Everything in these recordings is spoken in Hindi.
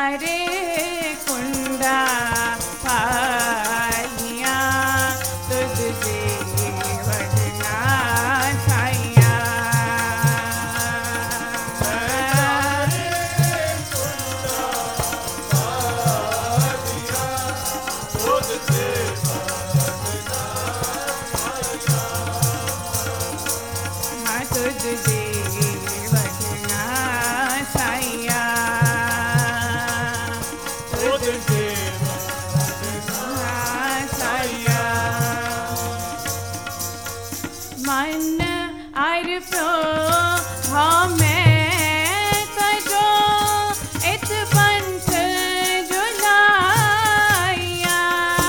चारे कुंडा पालिया तुझे वरना साया तुझे वरना साया तुझे साया मन अर्पो हमें करो इत पंथ जुलाया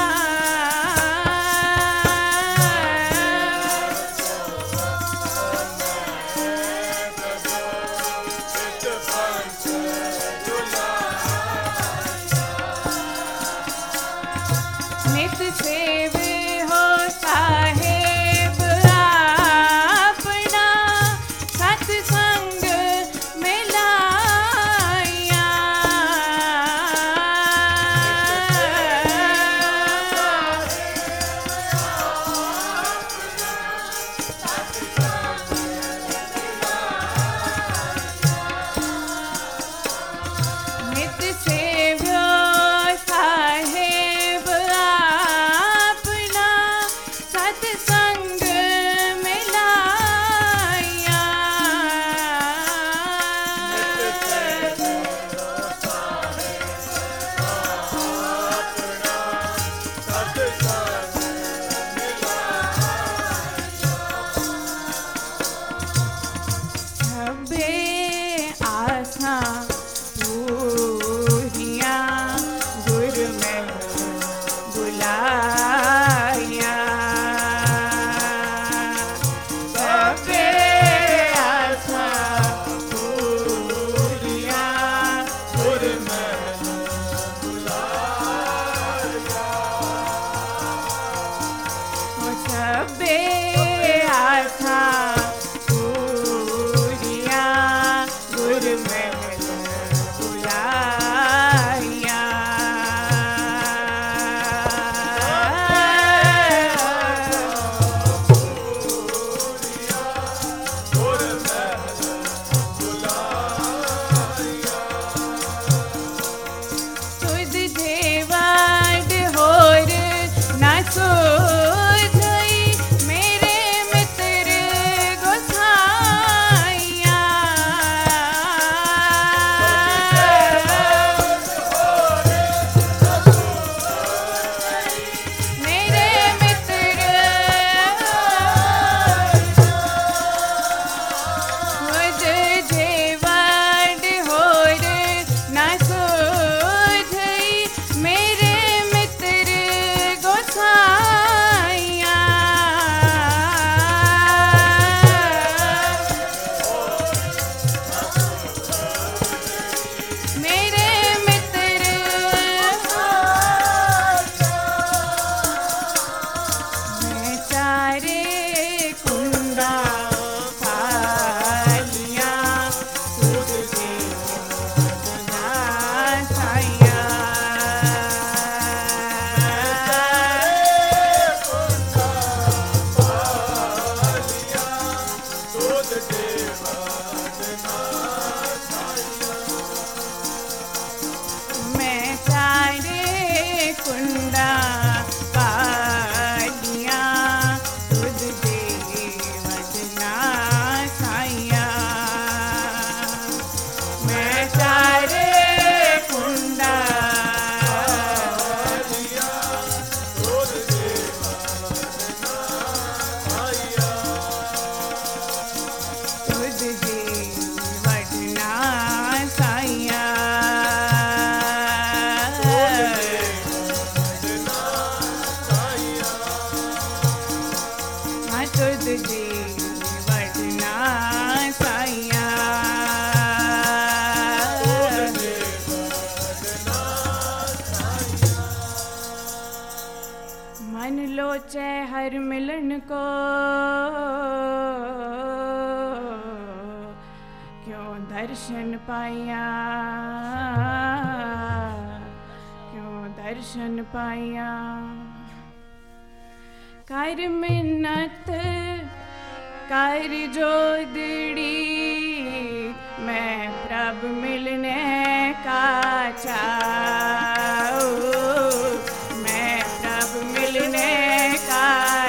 नित सेव हो साहेब अपना सत्संग मिलाया नित सेव साहेब अपना सत्संग मिलाया सबे आसा पूरिया गुरु में बुलाया सबे आसा पूरिया गुरु में सबे आसा पूरिया गुरु में बुलाया तुझ जेवाड होर ना सोधई मेरे मित्र गोसाइया मेरे मित्र तुझ जेवाड होर ना सोधई मेरे मित्र गोसाइया मेरे मित्र मैं चारे कुंडा पालिया तुझे वरना साया मैं चारे कुंडा पालिया तुझे वरना साया मैं चारे कुंडा तुझे वरना साया तुझे वरना साया मन लोचे हर मिलन को क्यों धर दर्शन पाया, क्यों दर्शन पाया। कर मिन्नत कर जोदड़ी, मैं प्रभु मिलने का चाहूं, मैं प्रभु मिलने का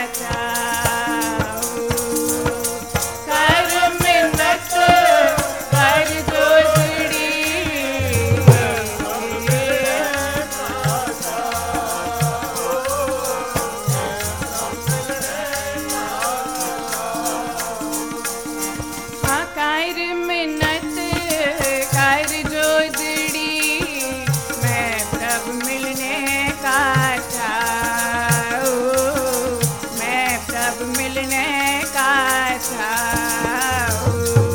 चाहूं। कर मिन्नत कर जोदड़ी, कर मिन्नत कर जोदड़ी, मैं प्रभु मिलने का चाहूं, मैं प्रभु मिलने का चाहूं।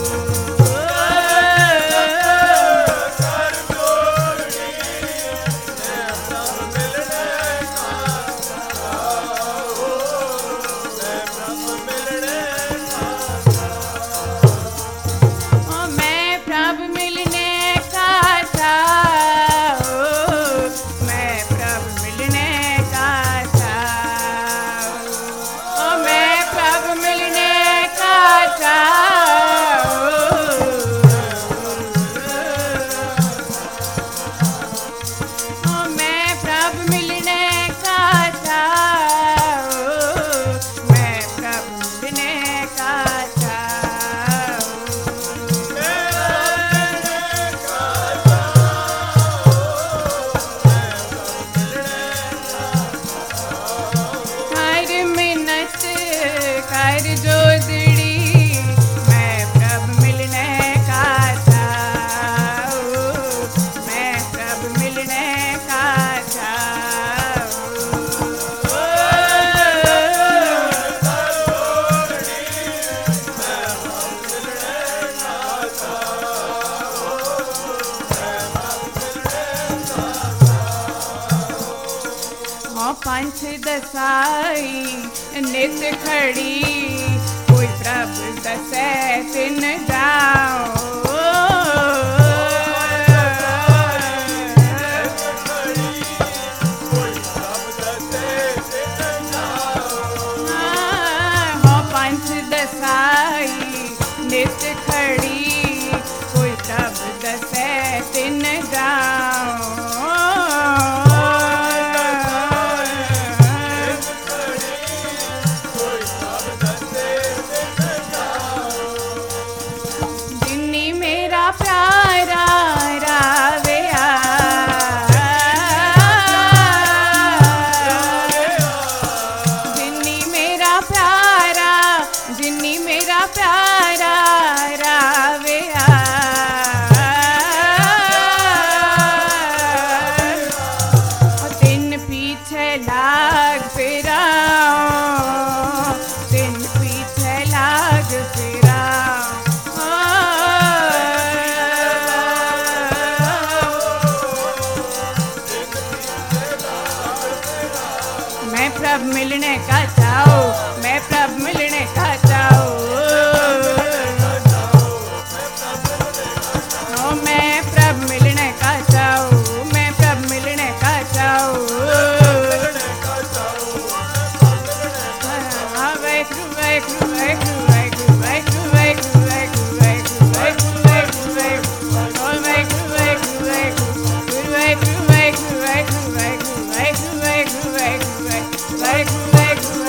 कर जोदड़ी, मैं प्रभु मिलने का चाहूं, मैं प्रभु मिलने का चाहूं। पंथ दसाई नित खड़ी, कोई प्रभु दसै तिन जाओ। पंथ दसाई नित खड़ी, कोई प्रभु दसै तिन जाओ। प्यारा रावेया, जिन्नी मेरा प्यारा, जिन्नी मेरा प्यारा रावेया। तिन पीछे लाग फिराओ, तिन पीछे लाग फिराओ। मैं प्रभु मिलने का चाहूं, मैं प्रभु मिलने का चाहूं। ओ मैं प्रभु मिलने का चाहूं, मैं प्रभु मिलने का चाहूं। वैगुरु वैगुरु वैगुरु वैगुरु वैगुरु वैगुरु वैगुरु वैगुरु वैगुरु वैगुरु वैगुरु ओ वैगुरु वैगुरु वैगुरु वैगुरु वैगुरु वैगुरु वैगुरु वैगुरु वैगुरु वैगुरु वैगुरु वैगुरु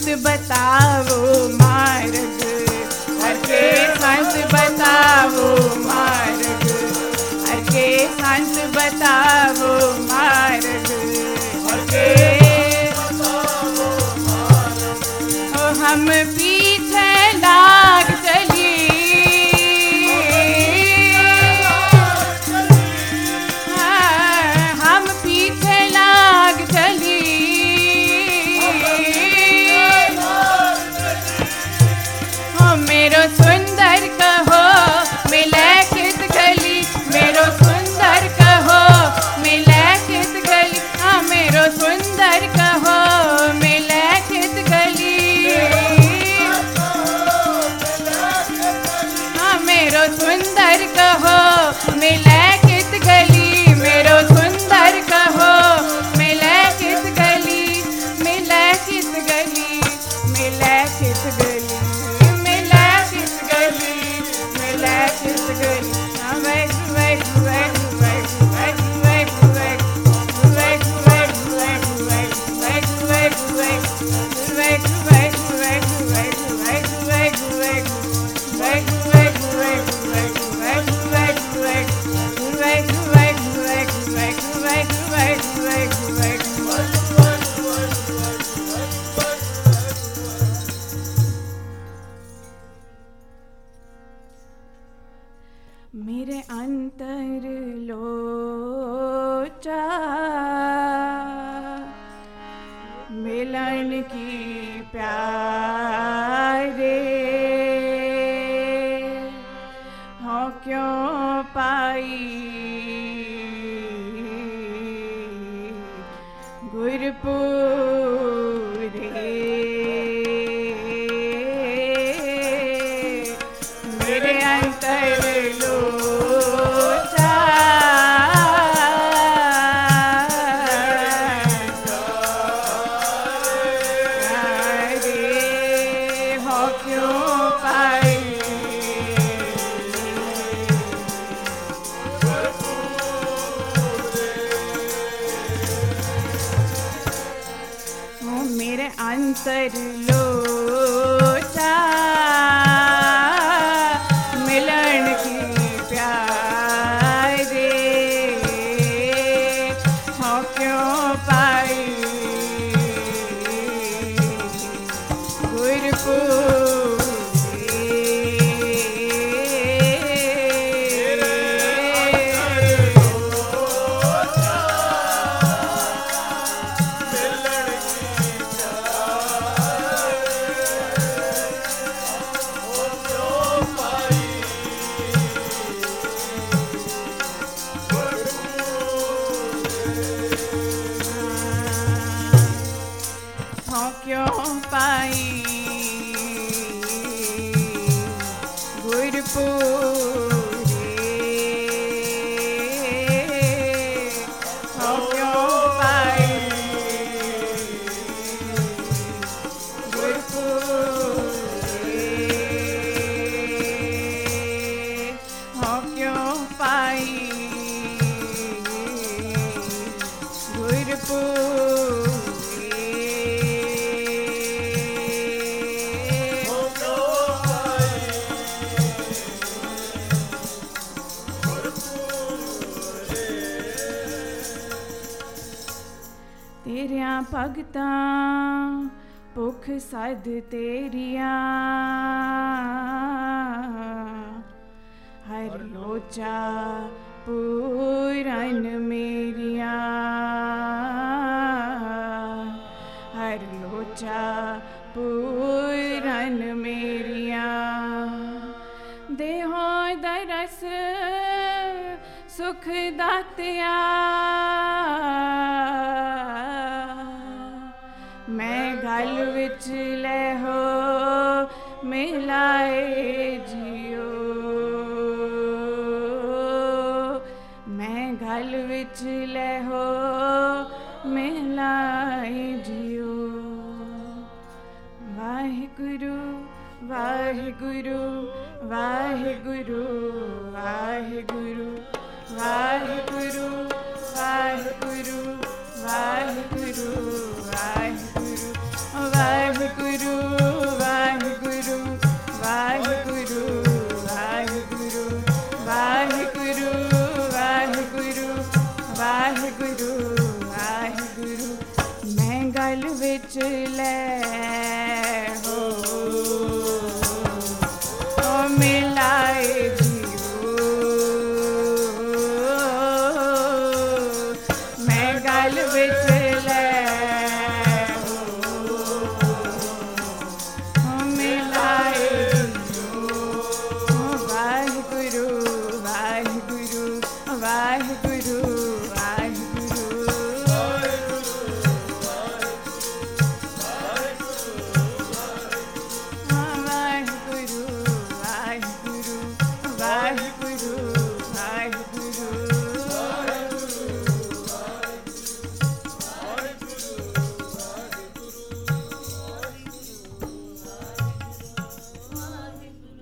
बताओ मार्ग, हर के संत बताओ मार्ग, हर के संत बताओ मार्ग, हर के बताओ मार्ग। ओ हम पीछे लाग चली, हम पीछे लाग चली, मेरो सुंदर कहो मिले किस गली, मेरो सुंदर कहो मिले किस गली, हाँ मेरो सुंदर कहो मिले किस गली, हाँ मेरो सुंदर कहो मिले किस गली, मेरो सुंदर कहो मिले किस गली, मिले किस गली, मिले किस गली, मेरे अंतर लोचा मिलन की प्यारे, हो क्यों पाई गुरपुरे, मेरे अंतर अंतर लोचा मिलन की प्यारे, हो क्यों पाई क्यों पाई गुरपुरे, हो क्यों पाई गुरपुरे, हो क्यों पाई गुरपुरे। तेरियां भगतां भुख सद तेरियां, हर लोचा पूरन मेरियां, हर लोचा पूरन मेरियां, देहो दरस सुख दातिया, मैं गल विच ले हो मिलाए जियो, मैं गल विच ले हो मिलाए जियो। वाहिगुरु वाहिगुरु वाहिगुरु वाहिगुरु वाहिगुरु वाहिगुरु वाहिगुरु वाहिगुरु वाहिगुरु गल विच ले हो मिलाए जीवो मैं गल विच